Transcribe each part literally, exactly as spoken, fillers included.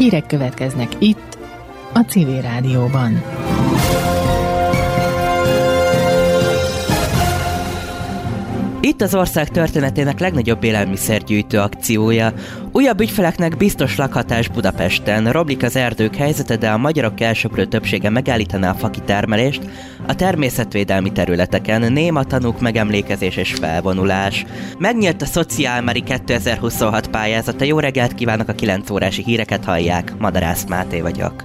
Hírek következnek itt, a Civil Rádióban. Itt az ország történetének legnagyobb élelmiszergyűjtő akciója. Újabb ügyfeleknek biztos lakhatás Budapesten. Romlik az erdők helyzete, de a magyarok elsöprő többsége megállítaná a fakitermelést a természetvédelmi területeken. Néma tanúk, megemlékezés és felvonulás. Megnyílt a Szociálmári kétezer-huszonhat pályázata. Jó reggelt kívánok, a kilenc órási híreket hallják. Madarász Máté vagyok.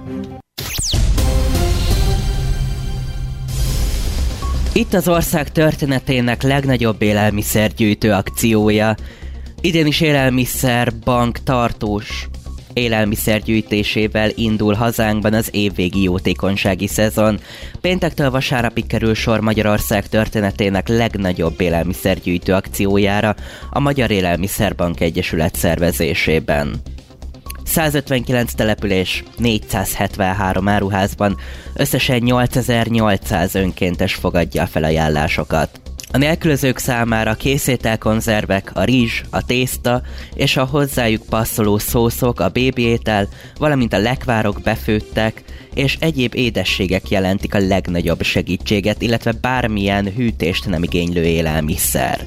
Itt az ország történetének legnagyobb élelmiszergyűjtő akciója. Idén is élelmiszerbank tartós élelmiszergyűjtésével indul hazánkban az évvégi jótékonysági szezon. Péntektől vasárnapig kerül sor Magyarország történetének legnagyobb élelmiszergyűjtő akciójára a Magyar Élelmiszerbank Egyesület szervezésében. százötvenkilenc település, négyszázhetvenhárom áruházban összesen nyolcezer-nyolcszáz önkéntes fogadja a felajánlásokat. A nélkülözők számára készételkonzervek, a rizs, a tészta és a hozzájuk passzoló szószok, a bébiétel, valamint a lekvárok, befőttek és egyéb édességek jelentik a legnagyobb segítséget, illetve bármilyen hűtést nem igénylő élelmiszer.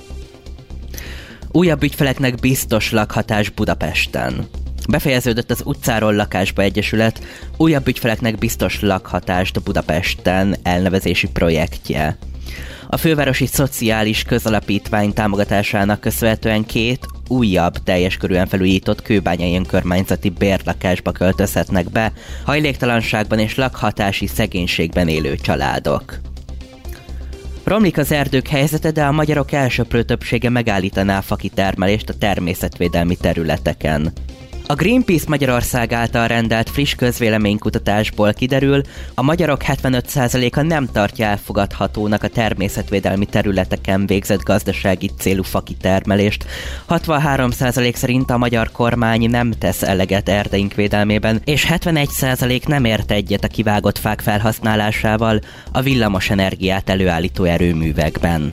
Újabb ügyfeleknek biztos lakhatás Budapesten. Befejeződött az Utcáról Lakásba Egyesület újabb ügyfeleknek biztos lakhatást Budapesten elnevezési projektje. A fővárosi szociális közalapítvány támogatásának köszönhetően két újabb, teljes körűen felújított kőbányai önkormányzati bérlakásba költözhetnek be hajléktalanságban és lakhatási szegénységben élő családok. Romlik az erdők helyzete, de a magyarok elsöprő többsége megállítaná a fakitermelést a természetvédelmi területeken. A Greenpeace Magyarország által rendelt friss közvéleménykutatásból kiderül, a magyarok hetvenöt százaléka nem tartja elfogadhatónak a természetvédelmi területeken végzett gazdasági célú fakitermelést. hatvanhárom százalék szerint a magyar kormány nem tesz eleget erdeink védelmében, és hetvenegy százalék nem ért egyet a kivágott fák felhasználásával a villamos energiát előállító erőművekben.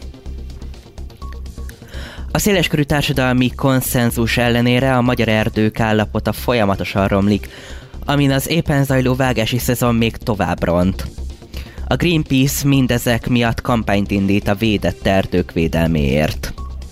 A széleskörű társadalmi konszenzus ellenére a magyar erdők állapota folyamatosan romlik, amin az éppen zajló vágási szezon még tovább ront. A Greenpeace mindezek miatt kampányt indít a védett erdők védelméért.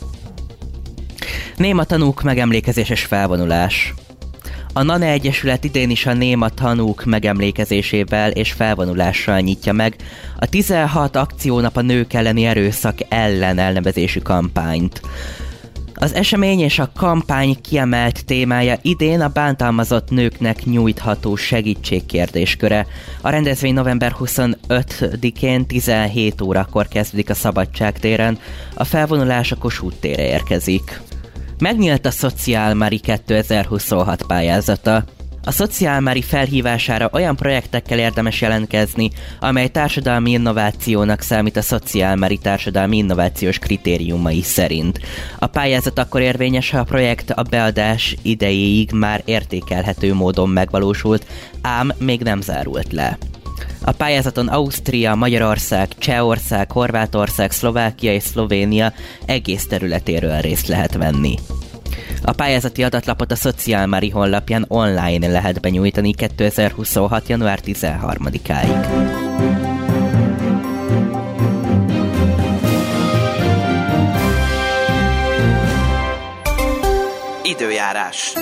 Néma tanúk, megemlékezés és felvonulás. A NANE Egyesület idén is a néma tanúk megemlékezésével és felvonulással nyitja meg a tizenhat akciónap a nők elleni erőszak ellen elnevezésű kampányt. Az esemény és a kampány kiemelt témája idén a bántalmazott nőknek nyújtható segítség kérdésköre. A rendezvény november huszonötödikén tizenhét órakor kezdődik a Szabadságtéren, a felvonulás a Kossuth térre érkezik. Megnyílt a Szociálmári kétezer-huszonhat pályázata. A Szociálmári felhívására olyan projektekkel érdemes jelentkezni, amely társadalmi innovációnak számít a Szociálmári társadalmi innovációs kritériumai szerint. A pályázat akkor érvényes, ha a projekt a beadás idejéig már értékelhető módon megvalósult, ám még nem zárult le. A pályázaton Ausztria, Magyarország, Csehország, Horvátország, Szlovákia és Szlovénia egész területéről részt lehet venni. A pályázati adatlapot a Szociálmári honlapján online lehet benyújtani kétezer-huszonhat. január tizenharmadikáig. Időjárás.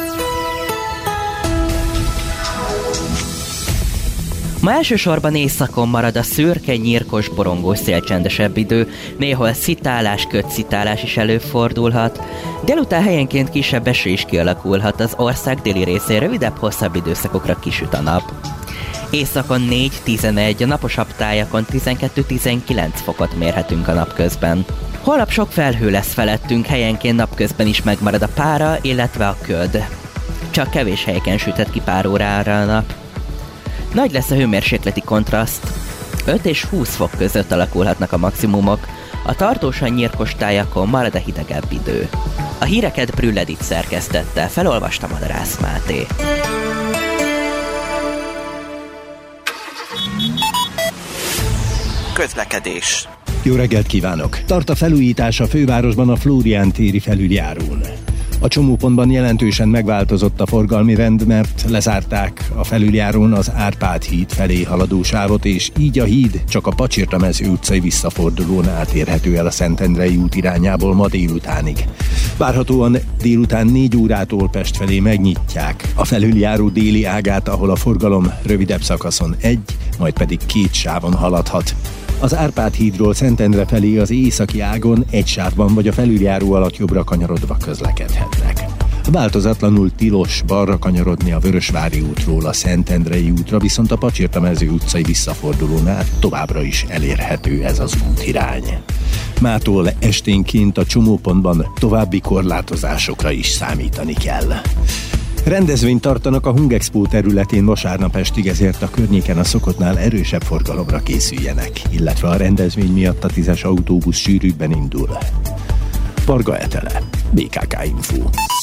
Ma elsősorban északon marad a szürke, nyírkos, borongós szélcsendesebb idő, néhol szitálás, kötszitálás is előfordulhat. Délután helyenként kisebb eső is kialakulhat, az ország déli részén rövidebb, hosszabb időszakokra kisüt a nap. Északon négy-tizenegy, a naposabb tájakon tizenkettő-tizenkilenc fokot mérhetünk a napközben. Holnap sok felhő lesz felettünk, helyenként napközben is megmarad a pára, illetve a köd. Csak kevés helyeken süthet ki pár órára a nap. Nagy lesz a hőmérsékleti kontraszt. öt és húsz fok között alakulhatnak a maximumok, a tartósan nyírkos tájakon marad a hidegebb idő. A híreket Brühl Edith szerkesztette, felolvasta Madarász Máté. Közlekedés. Jó reggelt kívánok! Tart a felújítás a fővárosban a Flórián téri felüljárón. A csomópontban jelentősen megváltozott a forgalmi rend, mert lezárták a felüljárón az Árpád híd felé haladó sávot, és így a híd csak a Pacsirtamező utcai visszafordulón átérhető el a Szentendrei út irányából ma délutánig. Várhatóan délután négy órától Pest felé megnyitják a felüljáró déli ágát, ahol a forgalom rövidebb szakaszon egy, majd pedig két sávon haladhat. Az Árpád hídról Szentendre felé az északi ágon egy sávban vagy a felüljáró alatt jobbra kanyarodva közlekedhetnek. Változatlanul tilos balra kanyarodni a Vörösvári útról a Szentendrei útra, viszont a Pacsirtamező utcai visszafordulónál továbbra is elérhető ez az útirány. Mától esténként a csomópontban további korlátozásokra is számítani kell. Rendezvényt tartanak a Hungexpo területén vasárnap estig, ezért a környéken a szokottnál erősebb forgalomra készüljenek, illetve a rendezvény miatt a tízes autóbusz sűrűbben indul. Varga Etele, bé ká ká Info.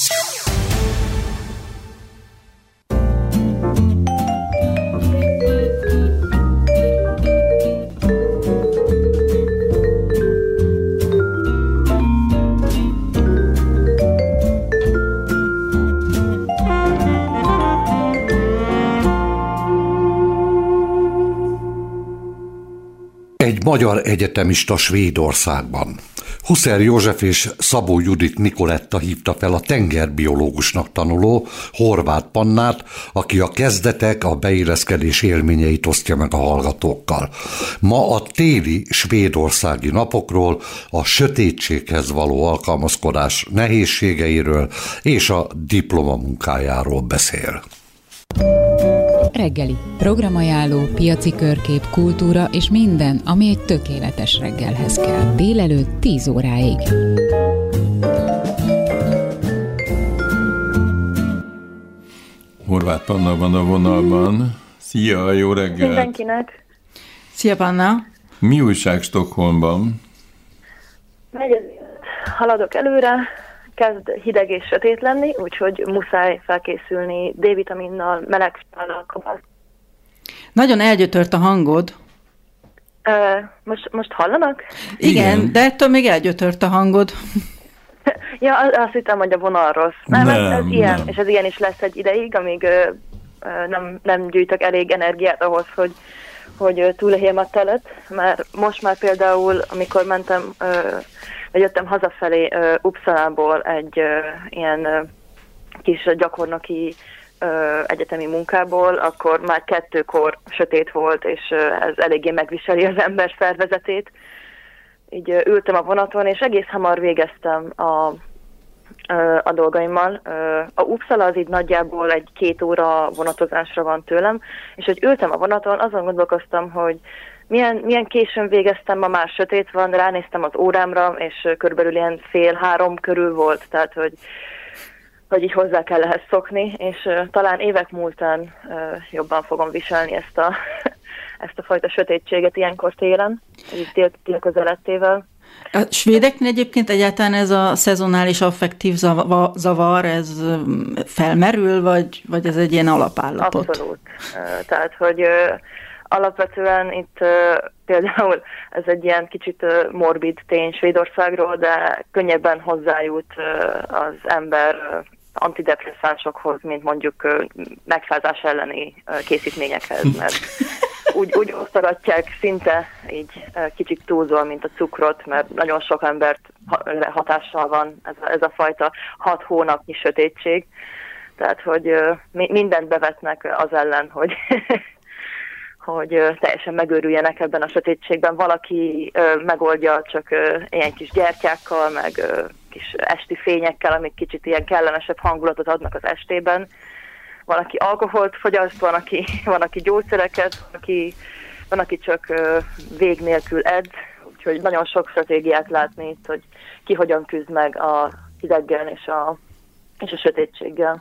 Egy magyar egyetemista Svédországban. Huszer József és Szabó Judit Nikoletta hívta fel a tengerbiológusnak tanuló Horváth Pannát, aki a kezdetek, a beilleszkedés élményeit osztja meg a hallgatókkal. Ma a téli svédországi napokról, a sötétséghez való alkalmazkodás nehézségeiről és a diplomamunkájáról beszél. Reggeli. Programajánló, piaci körkép, kultúra és minden, ami egy tökéletes reggelhez kell. Délelőtt tíz óráig. Horváth Panna van a vonalban. Szia, jó reggelt! Mindenkinek! Szia, Panna! Mi újság Stockholmban? Megy az élet. Haladok előre, kezd hideg és sötét lenni, úgyhogy muszáj felkészülni D-vitaminnal, meleg sállal, kabát. Nagyon elgyötört a hangod. Ö, most, most hallanak? Igen, Igen, de ettől még elgyötört a hangod. Ja, azt hittem, hogy a vonal rossz. Nem, nem ez, ez nem. ilyen, és ez ilyen is lesz egy ideig, amíg ö, ö, nem, nem gyűjtök elég energiát ahhoz, hogy, hogy túléljem a telet, mert most már például, amikor mentem, ö, vagy jöttem hazafelé ö, Uppsalából egy ö, ilyen ö, kis gyakornoki ö, egyetemi munkából, akkor már kettőkor sötét volt, és ö, ez eléggé megviseli az ember szervezetét. Így ö, ültem a vonaton, és egész hamar végeztem a, ö, a dolgaimmal. Ö, a Uppsala az így nagyjából egy két óra vonatozásra van tőlem, és hogy ültem a vonaton, azon gondolkoztam, hogy milyen, milyen későn végeztem, ma már sötét van, ránéztem az órámra, és körülbelül ilyen fél három körül volt, tehát hogy hogy így hozzá kell ehhez szokni, és uh, talán évek múltán uh, jobban fogom viselni ezt a, ezt a fajta sötétséget ilyenkor télen, így tél, tél közelettével. A svédeknél egyébként egyáltalán ez a szezonális affektív zavar, ez felmerül, vagy, vagy ez egy ilyen alapállapot? Abszolút. Uh, tehát, hogy uh, alapvetően itt uh, például ez egy ilyen kicsit uh, morbid tény Svédországról, de könnyebben hozzájut uh, az ember uh, antidepresszánsokhoz, mint mondjuk uh, megfázás elleni uh, készítményekhez, mert úgy, úgy osztogatják szinte így uh, kicsit túlzol, mint a cukrot, mert nagyon sok embert hatással van ez a, ez a fajta hat hónapnyi sötétség. Tehát, hogy uh, mi, mindent bevetnek az ellen, hogy hogy uh, teljesen megőrüljenek ebben a sötétségben. Valaki uh, megoldja csak uh, ilyen kis gyertyákkal, meg uh, kis esti fényekkel, amik kicsit ilyen kellemesebb hangulatot adnak az estében. Van, aki alkoholt fogyaszt, van, aki, van, aki gyógyszereket, van, aki, van, aki csak uh, vég nélkül edz. Úgyhogy nagyon sok stratégiát látni itt, hogy ki hogyan küzd meg a hideggel és a, és a sötétséggel.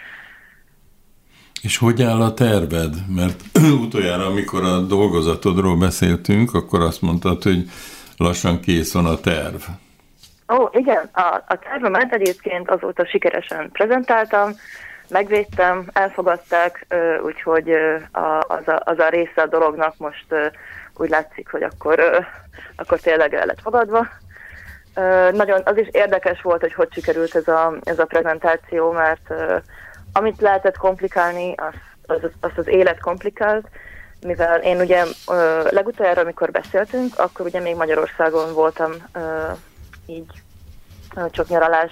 És hogy áll a terved? Mert utoljára, amikor a dolgozatodról beszéltünk, akkor azt mondtad, hogy lassan kész van a terv. Ó, igen, a, a tervemet egyébként azóta sikeresen prezentáltam, megvédtem, elfogadták, úgyhogy az a, az a része a dolognak most úgy látszik, hogy akkor, akkor tényleg el lett fogadva. Uh, nagyon, az is érdekes volt, hogy hogy sikerült ez a, ez a prezentáció, mert uh, amit lehetett komplikálni, azt az, az, az élet komplikált, mivel én ugye uh, legutoljára, amikor beszéltünk, akkor ugye még Magyarországon voltam uh, így uh, csak nyaralás,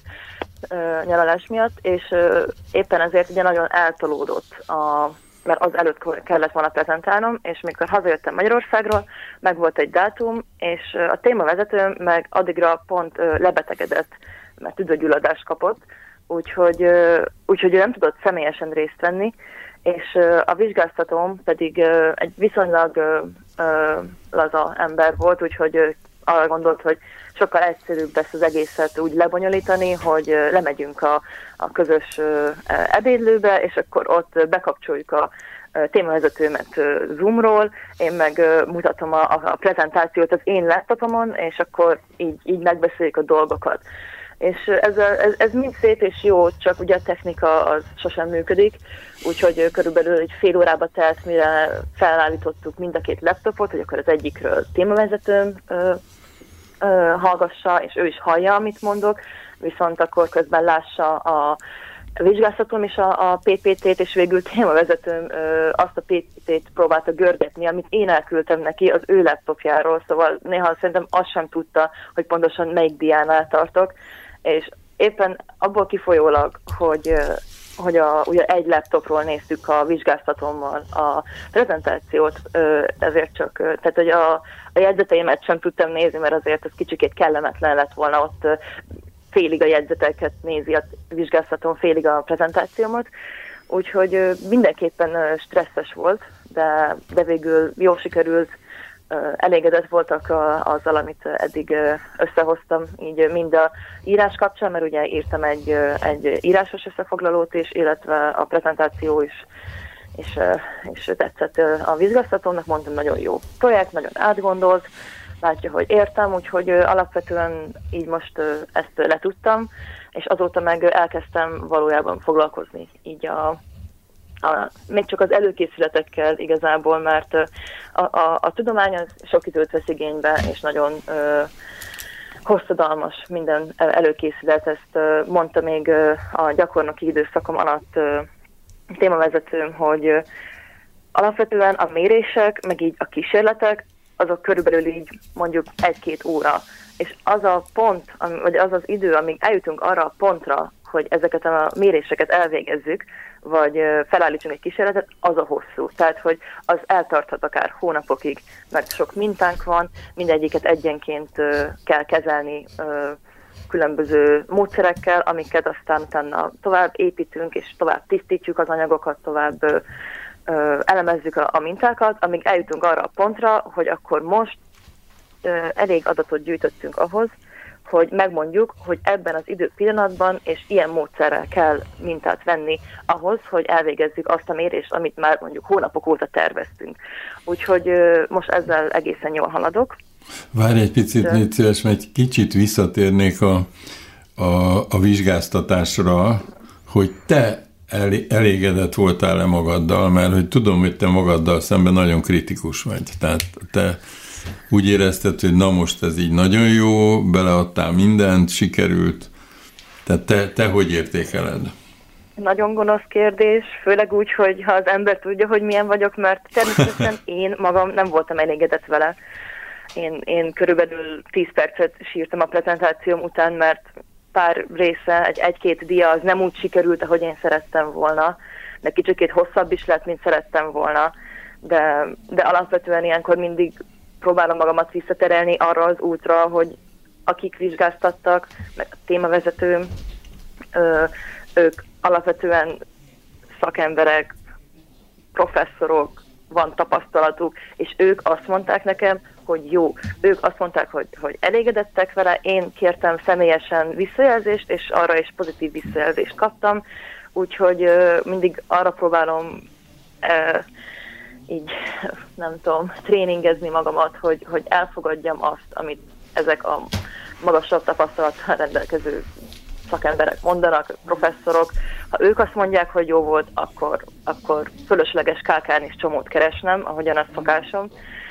uh, nyaralás miatt, és uh, éppen ezért ugye nagyon eltolódott, a, mert az előtt kellett volna prezentálnom, és mikor hazajöttem Magyarországról, meg volt egy dátum, és uh, a témavezetőm meg addigra pont uh, lebetegedett, mert tüdőgyulladást kapott, úgyhogy, uh, úgyhogy ő nem tudott személyesen részt venni, és uh, a vizsgáztatóm pedig uh, egy viszonylag uh, uh, laza ember volt, úgyhogy uh, arra gondolt, hogy sokkal egyszerűbb lesz az egészet úgy lebonyolítani, hogy uh, lemegyünk a, a közös uh, ebédlőbe, és akkor ott uh, bekapcsoljuk a uh, témavezetőmet uh, Zoomról, én meg uh, mutatom a, a prezentációt az én laptopomon, és akkor így, így megbeszéljük a dolgokat. És ez, ez, ez mind szép és jó, csak ugye a technika az sosem működik, úgyhogy körülbelül egy fél órába telt, mire felállítottuk mind a két laptopot, hogy akkor az egyikről témavezetőm ö, ö, hallgassa, és ő is hallja, amit mondok, viszont akkor közben lássa a vizsgáztatom is a, a pé pé té-t, és végül témavezetőm ö, azt a pé pé té-t próbálta görgetni, amit én elküldtem neki az ő laptopjáról, szóval néha szerintem azt sem tudta, hogy pontosan melyik diánál tartok, és éppen abból kifolyólag, hogy, hogy a, ugye egy laptopról néztük a vizsgáztatómmal a prezentációt, ezért csak, tehát hogy a, a jegyzeteimet sem tudtam nézni, mert azért ez kicsikét kellemetlen lett volna, ott félig a jegyzeteket nézi a vizsgáztatón, félig a prezentációmat, úgyhogy mindenképpen stresszes volt, de, de végül jól sikerült. Elégedett voltak azzal, amit eddig összehoztam, így mind a írás kapcsán, mert ugye írtam egy, egy írásos összefoglalót is, illetve a prezentáció is, és, és tetszett a vizsgáztatónak, mondtam, nagyon jó projekt, nagyon átgondolt, látja, hogy értem, úgyhogy alapvetően így most ezt letudtam, és azóta meg elkezdtem valójában foglalkozni így a A, még csak az előkészületekkel igazából, mert a, a, a tudomány az sok időt vesz igénybe, és nagyon ö, hosszadalmas minden előkészület. Ezt ö, mondta még ö, a gyakornoki időszakom alatt ö, témavezetőm, hogy ö, alapvetően a mérések, meg így a kísérletek, azok körülbelül így mondjuk egy-két óra. És az a pont, vagy az az idő, amíg eljutunk arra a pontra, hogy ezeket a méréseket elvégezzük, vagy felállítsunk egy kísérletet, az a hosszú. Tehát, hogy az eltarthat akár hónapokig, mert sok mintánk van, mindegyiket egyenként kell kezelni különböző módszerekkel, amiket aztán utána tovább építünk, és tovább tisztítjuk az anyagokat, tovább elemezzük a mintákat, amíg eljutunk arra a pontra, hogy akkor most elég adatot gyűjtöttünk ahhoz, hogy megmondjuk, hogy ebben az idő pillanatban és ilyen módszerrel kell mintát venni ahhoz, hogy elvégezzük azt a mérést, amit már mondjuk hónapok óta terveztünk. Úgyhogy most ezzel egészen jól haladok. Várj egy picit, légy szíves, mert egy kicsit visszatérnék a, a, a vizsgáztatásra, hogy te elégedett voltál-e magaddal, mert hogy tudom, hogy te magaddal szemben nagyon kritikus vagy. Tehát te úgy érezted, hogy na most ez így nagyon jó, beleadtál mindent, sikerült. Tehát te, te hogy értékeled? Nagyon gonosz kérdés, főleg úgy, hogy ha az ember tudja, hogy milyen vagyok, mert természetesen én magam nem voltam elégedett vele. Én, én körülbelül tíz percet sírtam a prezentációm után, mert pár része, egy, egy-két dia az nem úgy sikerült, ahogy én szerettem volna, de kicsikét hosszabb is lett, mint szerettem volna, de, de alapvetően ilyenkor mindig próbálom magamat visszaterelni arra az útra, hogy akik vizsgáztattak, meg a témavezetőm, ö, ők alapvetően szakemberek, professzorok, van tapasztalatuk, és ők azt mondták nekem, hogy jó. Ők azt mondták, hogy, hogy elégedettek vele, én kértem személyesen visszajelzést, és arra is pozitív visszajelzést kaptam, úgyhogy ö, mindig arra próbálom ö, így, nem tudom, tréningezni magamat, hogy, hogy elfogadjam azt, amit ezek a magasabb tapasztalattal rendelkező szakemberek mondanak, professzorok. Ha ők azt mondják, hogy jó volt, akkor, akkor fölösleges kákán és csomót keresnem, ahogyan az szokásom.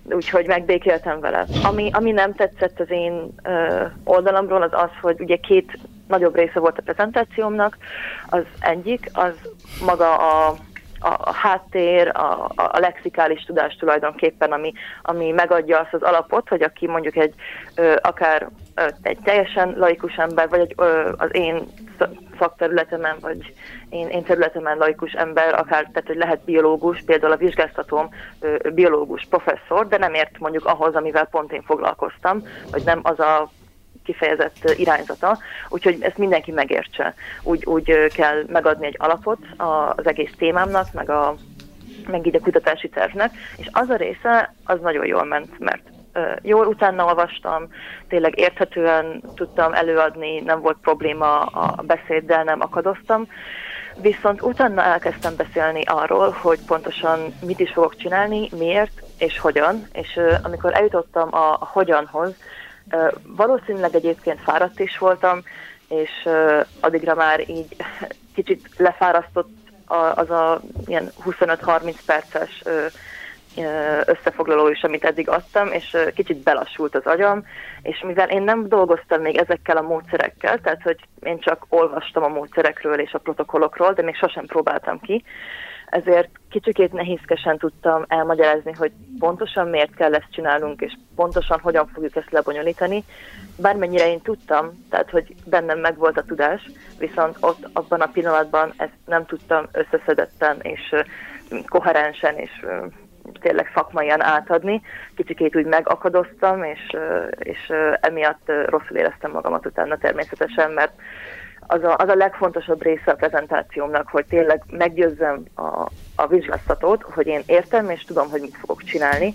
úgyhogy megbékéltem vele. Ami, ami nem tetszett az én ö, oldalamról, az az, hogy ugye két nagyobb része volt a prezentációmnak. Az egyik, az maga a, a, a háttér, a, a lexikális tudás tulajdonképpen, ami, ami megadja azt az alapot, hogy aki mondjuk egy ö, akár ö, egy teljesen laikus ember, vagy egy, ö, az én szakterületemen, vagy én, én területemen laikus ember, akár, tehát hogy lehet biológus, például a vizsgáztatóm ö, biológus professzor, de nem ért mondjuk ahhoz, amivel pont én foglalkoztam, vagy nem az a kifejezett irányzata, úgyhogy ezt mindenki megértse. Úgy, úgy kell megadni egy alapot az egész témámnak, meg, a, meg így a kutatási tervnek, és az a része, az nagyon jól ment, mert jól utána olvastam, tényleg érthetően tudtam előadni, nem volt probléma a beszéddel, nem akadoztam, viszont utána elkezdtem beszélni arról, hogy pontosan mit is fogok csinálni, miért és hogyan, és amikor eljutottam a, a hogyanhoz, valószínűleg egyébként fáradt is voltam, és addigra már így kicsit lefárasztott az a ilyen huszonöt-harminc perces összefoglaló is, amit eddig adtam, és kicsit belassult az agyam, és mivel én nem dolgoztam még ezekkel a módszerekkel, tehát hogy én csak olvastam a módszerekről és a protokollokról, de még sosem próbáltam ki, ezért kicsikét nehézkesen tudtam elmagyarázni, hogy pontosan miért kell ezt csinálnunk, és pontosan hogyan fogjuk ezt lebonyolítani. Bármennyire én tudtam, tehát hogy bennem megvolt a tudás, viszont ott abban a pillanatban ezt nem tudtam összeszedetten és koherensen és tényleg szakmaian átadni. Kicsikét úgy megakadoztam, és, és emiatt rosszul éreztem magamat utána természetesen, mert az a, az a legfontosabb része a prezentációmnak, hogy tényleg meggyőzzem a, a vizsgáztatót, hogy én értem, és tudom, hogy mit fogok csinálni.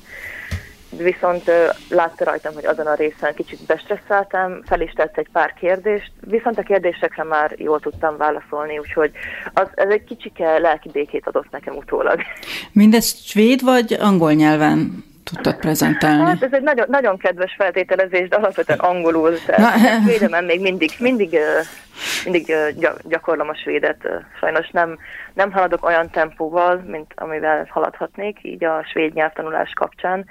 Viszont látta rajtam, hogy azon a részen kicsit bestresszáltam, fel is tett egy pár kérdést, viszont a kérdésekre már jól tudtam válaszolni, úgyhogy az, ez egy kicsike lelki békét adott nekem utólag. Mindezt svéd vagy angol nyelven tudtad prezentálni? Hát ez egy nagyon, nagyon kedves feltételezés, de alapvetően angolul. Svédemen még mindig, mindig, mindig gyakorlom a svédet. Sajnos nem, nem haladok olyan tempóval, mint amivel haladhatnék, így a svéd nyelvtanulás kapcsán.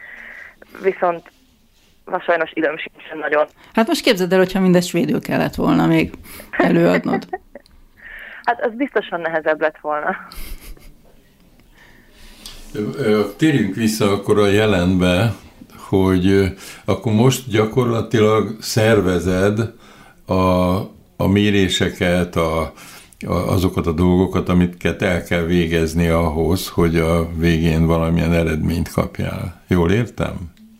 Viszont sajnos időm sincsen nagyon. Hát most képzeld el, hogyha mindezt svédül kellett volna még előadnod. Hát az biztosan nehezebb lett volna. Térjünk vissza akkor a jelenbe, hogy akkor most gyakorlatilag szervezed a, a méréseket, a, a, azokat a dolgokat, amiket el kell végezni ahhoz, hogy a végén valamilyen eredményt kapjál. Jól értem?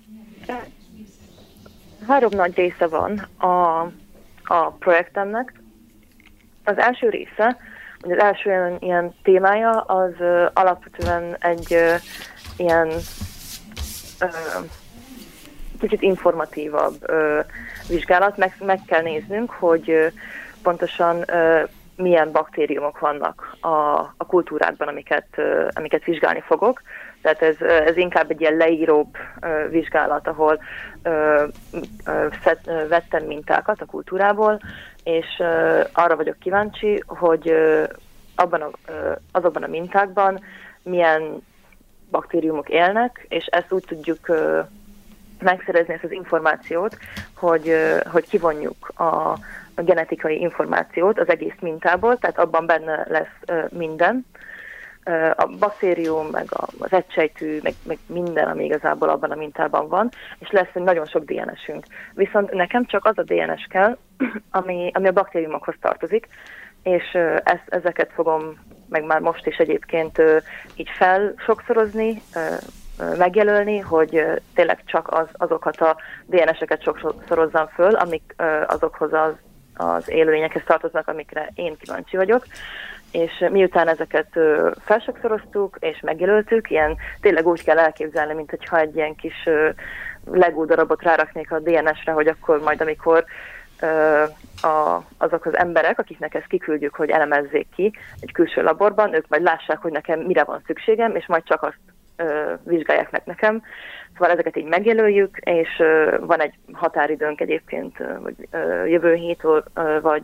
Három nagy része van a, a projektemnek. Az első része, az első ilyen, ilyen témája, az uh, alapvetően egy uh, ilyen uh, kicsit informatívabb uh, vizsgálat. Meg, meg kell néznünk, hogy uh, pontosan uh, milyen baktériumok vannak a, a kultúrákban, amiket, uh, amiket vizsgálni fogok. Tehát ez, ez inkább egy ilyen leíróbb uh, vizsgálat, ahol uh, uh, szed, uh, vettem mintákat a kultúrából, és uh, arra vagyok kíváncsi, hogy uh, abban a, uh, azokban a mintákban milyen baktériumok élnek, és ezt úgy tudjuk uh, megszerezni, ezt az információt, hogy, uh, hogy kivonjuk a, a genetikai információt az egész mintából, tehát abban benne lesz uh, minden, a baktérium, meg az egysejtű, meg, meg minden, ami igazából abban a mintában van, és lesz nagyon sok dé en es-ünk. Viszont nekem csak az a dé en es kell, ami, ami a baktériumokhoz tartozik, és ezt, ezeket fogom meg már most is egyébként így felsokszorozni, megjelölni, hogy tényleg csak az, azokat a dé en es-eket sokszorozzam föl, amik azokhoz az, az élőlényekhez tartoznak, amikre én kíváncsi vagyok. És miután ezeket felsokszoroztuk és megjelöltük, ilyen tényleg úgy kell elképzelni, mint hogyha egy ilyen kis Lego darabot ráraknék a dé en es-re, hogy akkor majd, amikor a, azok az emberek, akiknek ezt kiküldjük, hogy elemezzék ki egy külső laborban, ők majd lássák, hogy nekem mire van szükségem, és majd csak azt ö, vizsgálják meg nekem. Szóval ezeket így megjelöljük, és ö, van egy határidőnk egyébként, vagy ö, jövő hét, ö, vagy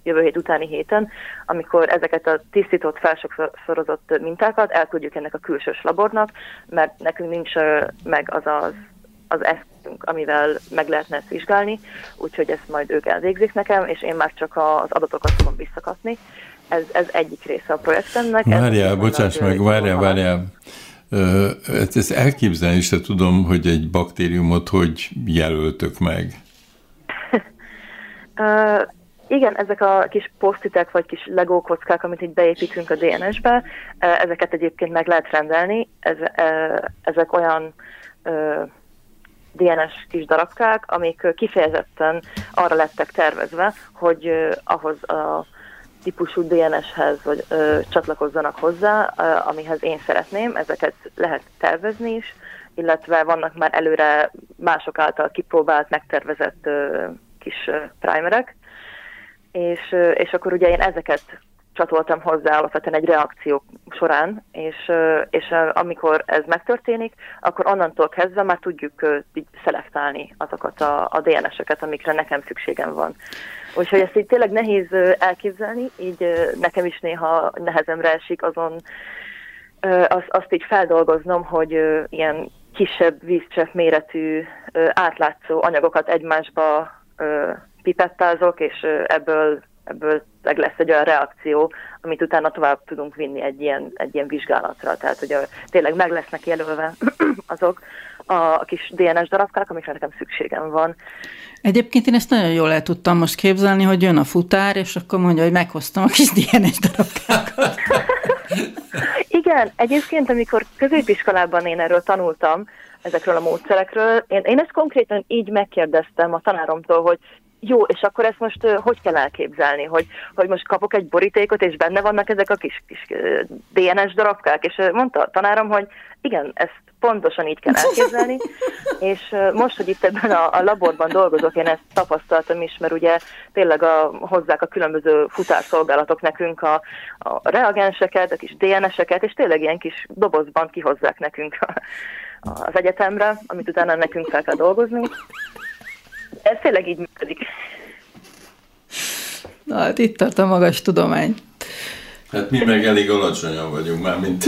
jövő hét utáni héten, amikor ezeket a tisztított, felsokszorozott mintákat elküldjük ennek a külsős labornak, mert nekünk nincs meg az az, az eszközünk, amivel meg lehetne ezt vizsgálni, úgyhogy ezt majd ők elvégzik nekem, és én már csak az adatokat fogom visszakapni. Ez, ez egyik része a projektemnek. Várjál, bocsáss meg, várjál, várjál. Ezt elképzelni is tudom, hogy egy baktériumot hogy jelöltök meg. uh, igen, ezek a kis posztitek, vagy kis legó kockák, amit itt beépítünk a dé en es-be, uh, ezeket egyébként meg lehet rendelni. Ez, uh, ezek olyan uh, dé en es kis darabkák, amik kifejezetten arra lettek tervezve, hogy uh, ahhoz a típusú dé en es-hez vagy ö, csatlakozzanak hozzá, ö, amihez én szeretném, ezeket lehet tervezni is, illetve vannak már előre mások által kipróbált, megtervezett ö, kis ö, primerek, és, ö, és akkor ugye én ezeket csatoltam hozzá alapvetően egy reakció során, és, ö, és ö, amikor ez megtörténik, akkor onnantól kezdve már tudjuk ö, így szelektálni azokat a, a dé en es-eket, amikre nekem szükségem van. Úgyhogy ezt így tényleg nehéz elképzelni, így nekem is néha nehezemre esik azon azt, azt így feldolgoznom, hogy ilyen kisebb vízcsepp méretű átlátszó anyagokat egymásba pipettázok, és ebből, ebből meg lesz egy olyan reakció, amit utána tovább tudunk vinni egy ilyen, egy ilyen vizsgálatra. Tehát, hogy tényleg meg lesznek jelölve azok a kis dé en es darabkák, amikre nekem szükségem van. Egyébként én ezt nagyon jól el tudtam most képzelni, hogy jön a futár, és akkor mondja, hogy meghoztam a kis dé en es darabkákat. Igen, egyébként amikor középiskolában én erről tanultam, ezekről a módszerekről, én, én ezt konkrétan így megkérdeztem a tanáromtól, hogy jó, és akkor ezt most uh, hogy kell elképzelni, hogy, hogy most kapok egy borítékot, és benne vannak ezek a kis, kis uh, dé en es darabkák, és uh, mondta a tanárom, hogy igen, ezt pontosan így kell elképzelni, és uh, most, hogy itt ebben a, a laborban dolgozok, én ezt tapasztaltam is, mert ugye tényleg a, hozzák a különböző futárszolgálatok nekünk a, a reagenseket, a kis dé en es-eket, és tényleg ilyen kis dobozban kihozzák nekünk a, az egyetemre, amit utána nekünk fel kell dolgoznunk. Ez tényleg így működik. Na, hát itt tart a magas tudomány. Hát mi meg elég alacsonyan vagyunk már, mint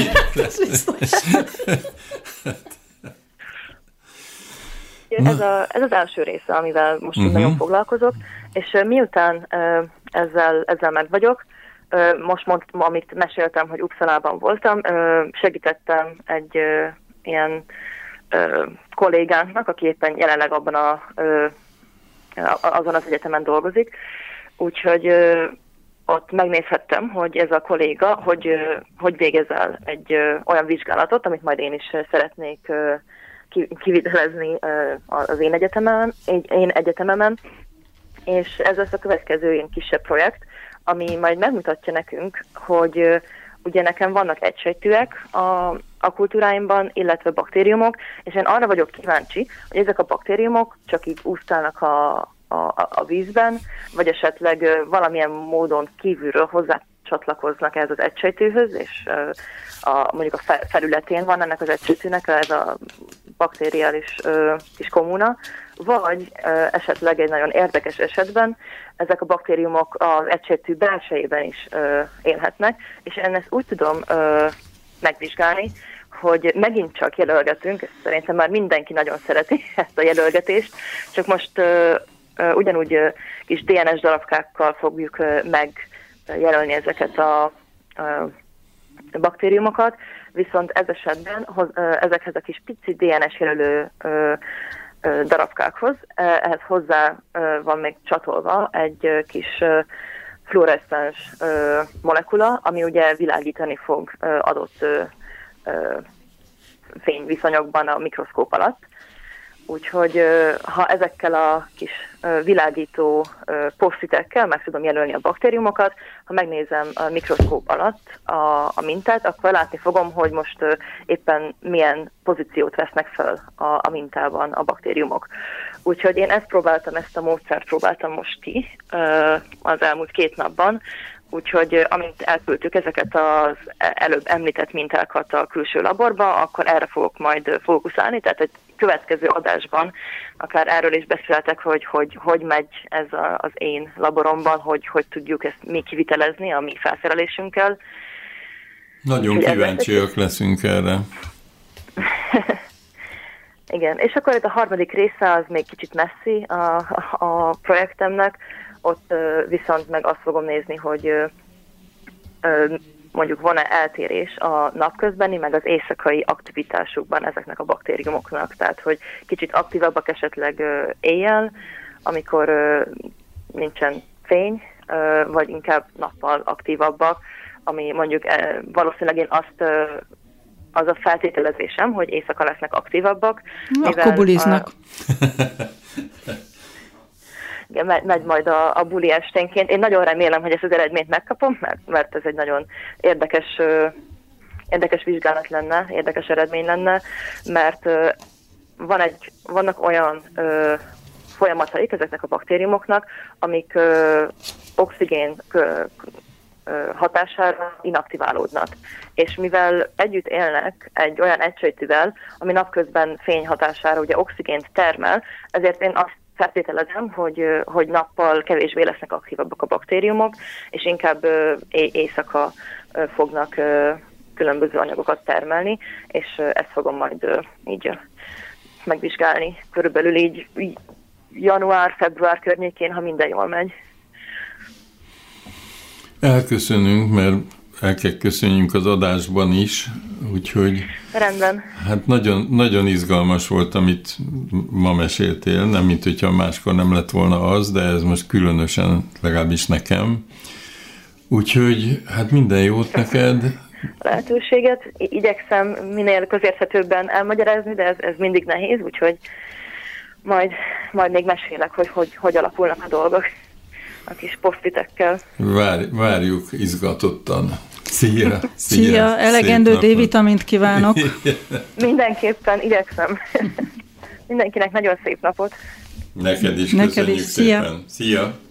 ez, a, ez az első része, amivel most uh-huh. nagyon foglalkozok, és miután ezzel, ezzel meg vagyok, most mond, amit meséltem, hogy Uppsalában voltam, segítettem egy ilyen kollégánknak, aki éppen jelenleg abban a, azon az egyetemen dolgozik, úgyhogy ott megnézhettem, hogy ez a kolléga, hogy, hogy végez el egy olyan vizsgálatot, amit majd én is szeretnék kivitelezni az én egyetememen, én egyetememen, és ez lesz a következő ilyen kisebb projekt, ami majd megmutatja nekünk, hogy ugye nekem vannak egysejtűek a, a kultúráimban, illetve baktériumok, és én arra vagyok kíváncsi, hogy ezek a baktériumok csak így úsztálnak a, a, a vízben, vagy esetleg valamilyen módon kívülről hozzá csatlakoznak ez az egysejtűhöz, és a, mondjuk a felületén van ennek az egysejtűnek ez a baktériális kis kommuna, vagy esetleg egy nagyon érdekes esetben ezek a baktériumok az egysejtű belsejében is élhetnek, és én ezt úgy tudom megvizsgálni, hogy megint csak jelölgetünk, ezt szerintem már mindenki nagyon szereti ezt a jelölgetést, csak most ugyanúgy kis dé en es darabkákkal fogjuk megjelölni ezeket a baktériumokat, viszont ez esetben ezekhez a kis pici dé en es jelölő darabkákhoz, ehhez hozzá van még csatolva egy kis fluoreszcens molekula, ami ugye világítani fog adott fényviszonyokban a mikroszkóp alatt. Úgyhogy ha ezekkel a kis világító posztitekkel meg tudom jelölni a baktériumokat, ha megnézem a mikroszkóp alatt a, a mintát, akkor látni fogom, hogy most éppen milyen pozíciót vesznek fel a, a mintában a baktériumok. Úgyhogy én ezt próbáltam, ezt a módszert próbáltam most ki az elmúlt két napban, Úgyhogy amint elküldtük ezeket az előbb említett mintákat a külső laborba, akkor erre fogok majd fókuszálni, tehát egy következő adásban akár erről is beszéltek, hogy hogy, hogy megy ez a, az én laboromban, hogy hogy tudjuk ezt mi kivitelezni a mi felszerelésünkkel. Nagyon Úgyhogy kíváncsiak ez... leszünk erre. Igen, és akkor itt a harmadik része az még kicsit messzi a, a projektemnek, ott viszont meg azt fogom nézni, hogy mondjuk van-e eltérés a napközbeni, meg az éjszakai aktivitásukban ezeknek a baktériumoknak. Tehát, hogy kicsit aktívabbak esetleg éjjel, amikor nincsen fény, vagy inkább nappal aktívabbak, ami mondjuk valószínűleg én azt, az a feltételezésem, hogy éjszaka lesznek aktívabbak. Akkor buliznak. Igen, megy, megy majd a, a buli esténként. Én nagyon remélem, hogy ezt az eredményt megkapom, mert, mert ez egy nagyon érdekes, érdekes vizsgálat lenne, érdekes eredmény lenne, mert van egy, vannak olyan ö, folyamataik ezeknek a baktériumoknak, amik ö, oxigén ö, ö, hatására inaktiválódnak. És mivel együtt élnek egy olyan egysejtűvel, ami napközben fény hatására ugye oxigént termel, ezért én azt feltételezem, hogy, hogy nappal kevésbé lesznek aktívabbak a baktériumok, és inkább éjszaka fognak különböző anyagokat termelni, és ezt fogom majd így megvizsgálni. Körülbelül így január-február környékén, ha minden jól megy. Elköszönünk, mert el kell köszönjünk az adásban is, úgyhogy rendben. Hát nagyon, nagyon izgalmas volt, amit ma meséltél, nem mint hogyha máskor nem lett volna az, de ez most különösen legalábbis nekem. Úgyhogy hát minden jót neked. A lehetőséget. Igyekszem minél közérthetőbben elmagyarázni, de ez, ez mindig nehéz, úgyhogy majd, majd még mesélek, hogy, hogy hogy alakulnak a dolgok a kis posztitekkel. Várj, várjuk izgatottan. Szia! Szia! Szia. Elegendő D-vitamint kívánok! Mindenképpen igyekszem. Mindenkinek nagyon szép napot! Neked is Neked köszönjük is. Szia. szépen! Szia!